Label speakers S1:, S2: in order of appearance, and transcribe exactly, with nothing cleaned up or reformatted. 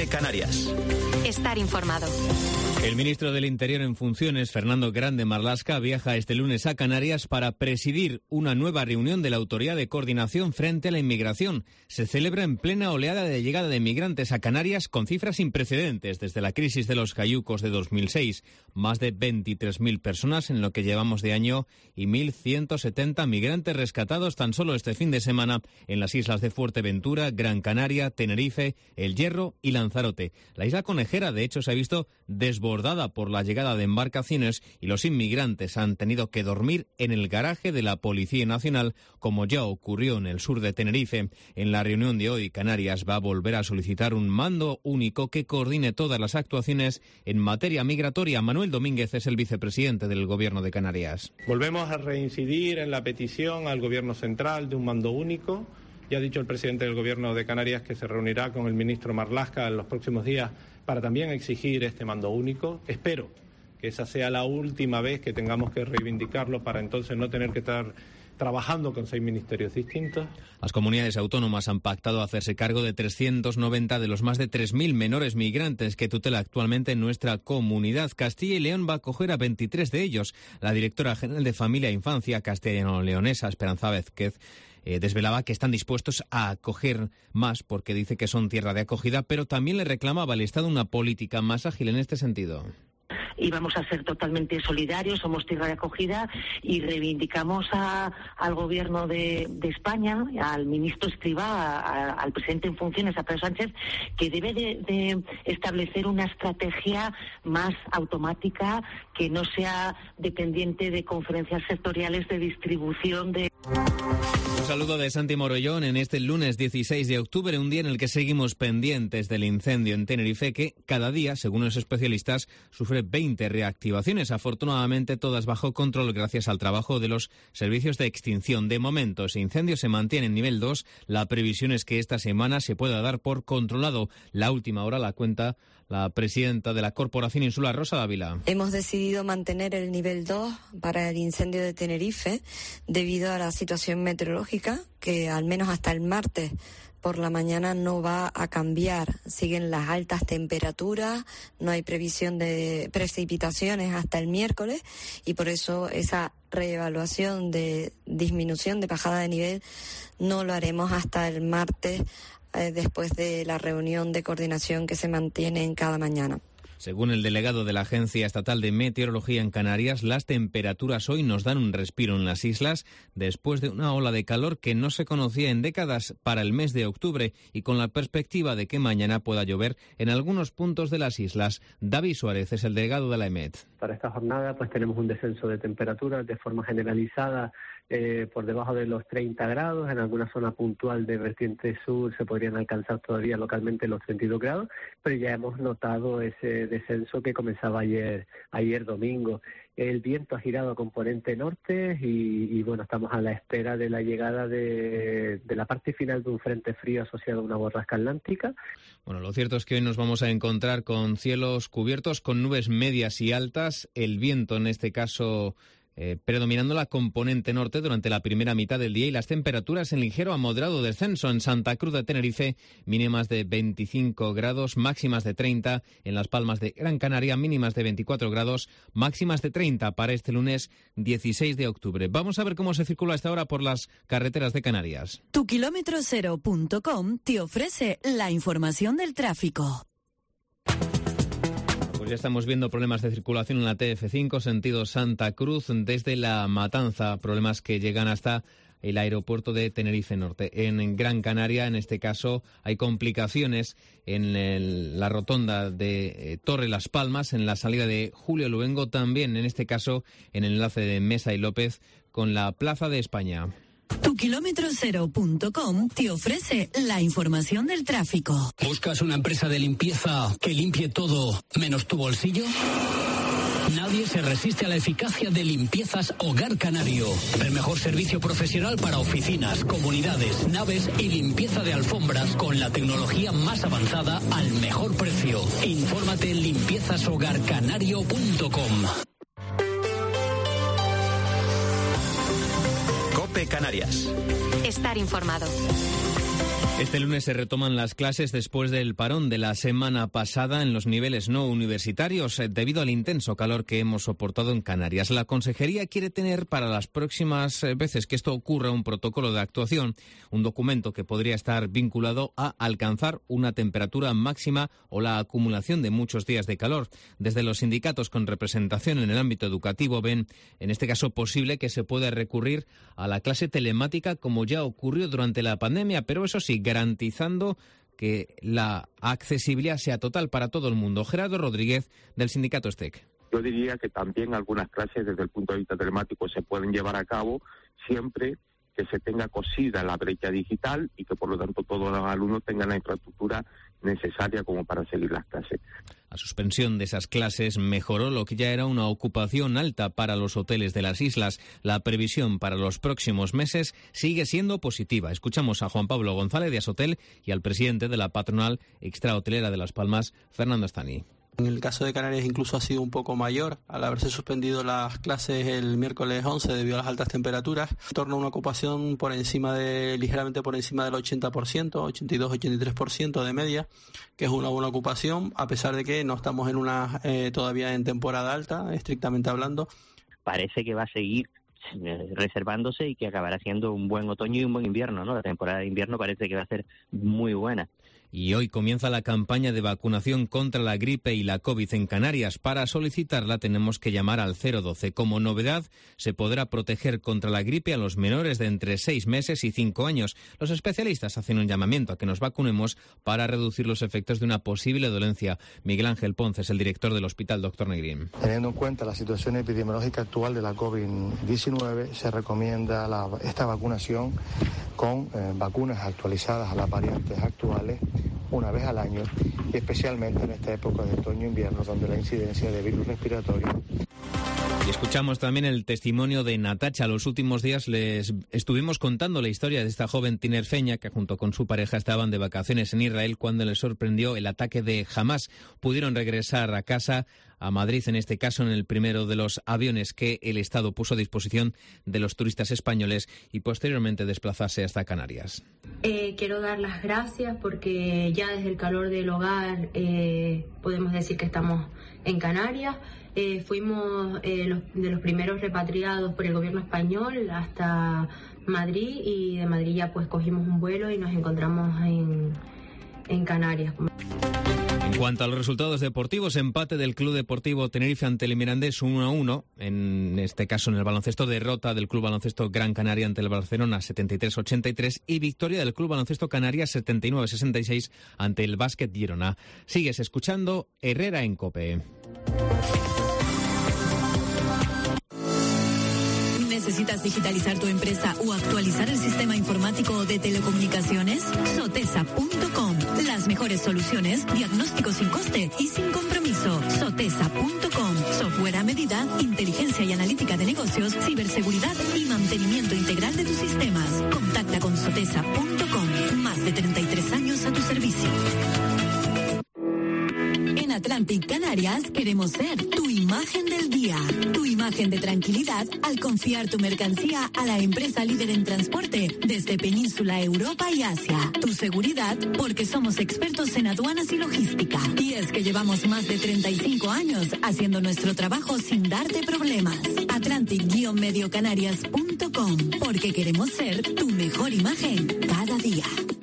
S1: Canarias.
S2: Estar informado.
S3: El ministro del Interior en funciones, Fernando Grande Marlaska, viaja este lunes a Canarias para presidir una nueva reunión de la Autoridad de Coordinación frente a la Inmigración. Se celebra en plena oleada de llegada de migrantes a Canarias con cifras sin precedentes desde la crisis de los cayucos de dos mil seis. Más de veintitrés mil personas en lo que llevamos de año y mil ciento setenta migrantes rescatados tan solo este fin de semana en las islas de Fuerteventura, Gran Canaria, Tenerife, El Hierro y Lanzarote. La isla conejera, de hecho, se ha visto desbordada por la llegada de embarcaciones y los inmigrantes han tenido que dormir en el garaje de la Policía Nacional, como ya ocurrió en el sur de Tenerife. En la reunión de hoy, Canarias va a volver a solicitar un mando único que coordine todas las actuaciones en materia migratoria. Manuel Domínguez es el vicepresidente del Gobierno de Canarias.
S4: Volvemos a reincidir en la petición al Gobierno central de un mando único. Ya ha dicho el presidente del Gobierno de Canarias que se reunirá con el ministro Marlaska en los próximos días para también exigir este mando único. Espero que esa sea la última vez que tengamos que reivindicarlo para entonces no tener que estar trabajando con seis ministerios distintos.
S3: Las comunidades autónomas han pactado hacerse cargo de trescientos noventa de los más de tres mil menores migrantes que tutela actualmente en nuestra comunidad. Castilla y León va a acoger a veintitrés de ellos. La directora general de Familia e Infancia castellano-leonesa, Esperanza Vázquez, Eh, desvelaba que están dispuestos a acoger más porque dice que son tierra de acogida, pero también le reclamaba al Estado una política más ágil en este sentido.
S5: Y vamos a ser totalmente solidarios, somos tierra de acogida y reivindicamos a, al Gobierno de, de España, al ministro Escrivá, a, a, al presidente en funciones, a Pedro Sánchez, que debe de, de establecer una estrategia más automática, que no sea dependiente de conferencias sectoriales de distribución de...
S3: Un saludo de Santi Morollón en este lunes dieciséis de octubre, un día en el que seguimos pendientes del incendio en Tenerife que cada día, según los especialistas, sufre veinte reactivaciones. Afortunadamente todas bajo control gracias al trabajo de los servicios de extinción. De momento ese incendio se mantiene en nivel dos. La previsión es que esta semana se pueda dar por controlado. La última hora la cuenta la presidenta de la Corporación Insular, Rosa Dávila.
S6: Hemos decidido mantener el nivel dos para el incendio de Tenerife debido a la situación meteorológica que al menos hasta el martes por la mañana no va a cambiar. Siguen las altas temperaturas, no hay previsión de precipitaciones hasta el miércoles y por eso esa reevaluación de disminución, de bajada de nivel, no lo haremos hasta el martes eh, después de la reunión de coordinación que se mantiene en cada mañana.
S3: Según el delegado de la Agencia Estatal de Meteorología en Canarias, las temperaturas hoy nos dan un respiro en las islas después de una ola de calor que no se conocía en décadas para el mes de octubre y con la perspectiva de que mañana pueda llover en algunos puntos de las islas. David Suárez es el delegado de la EMET.
S7: Para esta jornada pues tenemos un descenso de temperaturas de forma generalizada eh, por debajo de los treinta grados. En alguna zona puntual de vertiente sur se podrían alcanzar todavía localmente los treinta y dos grados, pero ya hemos notado ese descenso que comenzaba ayer ayer domingo. El viento ha girado a componente norte y, y bueno, estamos a la espera de la llegada de, de la parte final de un frente frío asociado a una borrasca atlántica.
S3: Bueno, lo cierto es que hoy nos vamos a encontrar con cielos cubiertos, con nubes medias y altas, el viento en este caso Eh, predominando la componente norte durante la primera mitad del día y las temperaturas en ligero a moderado descenso. En Santa Cruz de Tenerife, mínimas de veinticinco grados, máximas de treinta. En Las Palmas de Gran Canaria, mínimas de veinticuatro grados, máximas de treinta para este lunes dieciséis de octubre. Vamos a ver cómo se circula a esta hora por las carreteras de Canarias.
S8: Tu kilómetro cero punto com te ofrece la información del tráfico.
S3: Ya estamos viendo problemas de circulación en la T F cinco, sentido Santa Cruz, desde La Matanza, problemas que llegan hasta el aeropuerto de Tenerife Norte. En Gran Canaria, en este caso, hay complicaciones en el, la rotonda de eh, Torre Las Palmas, en la salida de Julio Luengo, también en este caso en el enlace de Mesa y López con la Plaza de España.
S8: Tu kilómetro cero punto com te ofrece la información del tráfico.
S9: ¿Buscas una empresa de limpieza que limpie todo menos tu bolsillo? Nadie se resiste a la eficacia de Limpiezas Hogar Canario. El mejor servicio profesional para oficinas, comunidades, naves y limpieza de alfombras con la tecnología más avanzada al mejor precio. Infórmate en limpiezas hogar canario punto com.
S1: COPE Canarias.
S2: Estar informado.
S3: Este lunes se retoman las clases después del parón de la semana pasada en los niveles no universitarios debido al intenso calor que hemos soportado en Canarias. La Consejería quiere tener para las próximas veces que esto ocurra un protocolo de actuación, un documento que podría estar vinculado a alcanzar una temperatura máxima o la acumulación de muchos días de calor. Desde los sindicatos con representación en el ámbito educativo ven, en este caso, posible que se pueda recurrir a la clase telemática como ya ocurrió durante la pandemia, pero eso sí, garantizando que la accesibilidad sea total para todo el mundo. Gerardo Rodríguez, del sindicato STEC.
S1: Yo diría que también algunas clases desde el punto de vista telemático se pueden llevar a cabo siempre que se tenga cosida la brecha digital y que por lo tanto todos los alumnos tengan la infraestructura necesaria como para seguir las clases.
S3: La suspensión de esas clases mejoró lo que ya era una ocupación alta para los hoteles de las islas. La previsión para los próximos meses sigue siendo positiva. Escuchamos a Juan Pablo González de Asotel y al presidente de la patronal extrahotelera de Las Palmas, Fernando Estany.
S2: En el caso de Canarias incluso ha sido un poco mayor, al haberse suspendido las clases el miércoles once debido a las altas temperaturas, en torno a una ocupación por encima de, ligeramente por encima del ochenta por ciento, ochenta y dos a ochenta y tres por ciento de media, que es una buena ocupación, a pesar de que no estamos en una eh, todavía en temporada alta, estrictamente hablando.
S10: Parece que va a seguir reservándose y que acabará siendo un buen otoño y un buen invierno, ¿no? La temporada de invierno parece que va a ser muy buena.
S3: Y hoy comienza la campaña de vacunación contra la gripe y la COVID en Canarias. Para solicitarla tenemos que llamar al cero doce. Como novedad, se podrá proteger contra la gripe a los menores de entre seis meses y cinco años. Los especialistas hacen un llamamiento a que nos vacunemos para reducir los efectos de una posible dolencia. Miguel Ángel Ponce es el director del Hospital Doctor Negrín.
S11: Teniendo en cuenta la situación epidemiológica actual de la COVID diecinueve, se recomienda la, esta vacunación con eh, vacunas actualizadas a las variantes actuales una vez al año, y especialmente en esta época de otoño-invierno, donde la incidencia de virus respiratorio.
S3: Y escuchamos también el testimonio de Natacha. Los últimos días les estuvimos contando la historia de esta joven tinerfeña que junto con su pareja estaban de vacaciones en Israel cuando les sorprendió el ataque de Hamás. Pudieron regresar a casa, a Madrid, en este caso en el primero de los aviones que el Estado puso a disposición de los turistas españoles, y posteriormente desplazarse hasta Canarias.
S12: Eh, quiero dar las gracias porque ya desde el calor del hogar eh, podemos decir que estamos en Canarias. Eh, fuimos eh, los, de los primeros repatriados por el gobierno español hasta Madrid, y de Madrid ya pues cogimos un vuelo y nos encontramos en, en Canarias.
S3: En cuanto a los resultados deportivos, empate del Club Deportivo Tenerife ante el Mirandés uno a uno. En este caso, en el baloncesto, derrota del Club Baloncesto Gran Canaria ante el Barcelona setenta y tres a ochenta y tres y victoria del Club Baloncesto Canarias setenta y nueve a sesenta y seis ante el Básquet Girona. Sigues escuchando Herrera en COPE.
S8: ¿Necesitas digitalizar tu empresa o actualizar el sistema informático de telecomunicaciones? Sotesa punto com. Las mejores soluciones, diagnóstico sin coste y sin compromiso. Sotesa punto com. Software a medida, inteligencia y analítica de negocios, ciberseguridad y mantenimiento integral de tus sistemas. Contacta con Sotesa punto com. Más de treinta y tres años a tu servicio. En Atlantic Canarias queremos ser tu imagen del día, tu imagen de tranquilidad al confiar tu mercancía a la empresa líder en transporte desde Península, Europa y Asia. Tu seguridad porque somos expertos en aduanas y logística. Y es que llevamos más de treinta y cinco años haciendo nuestro trabajo sin darte problemas. Atlantic Medio Canarias punto com, porque queremos ser tu mejor imagen cada día.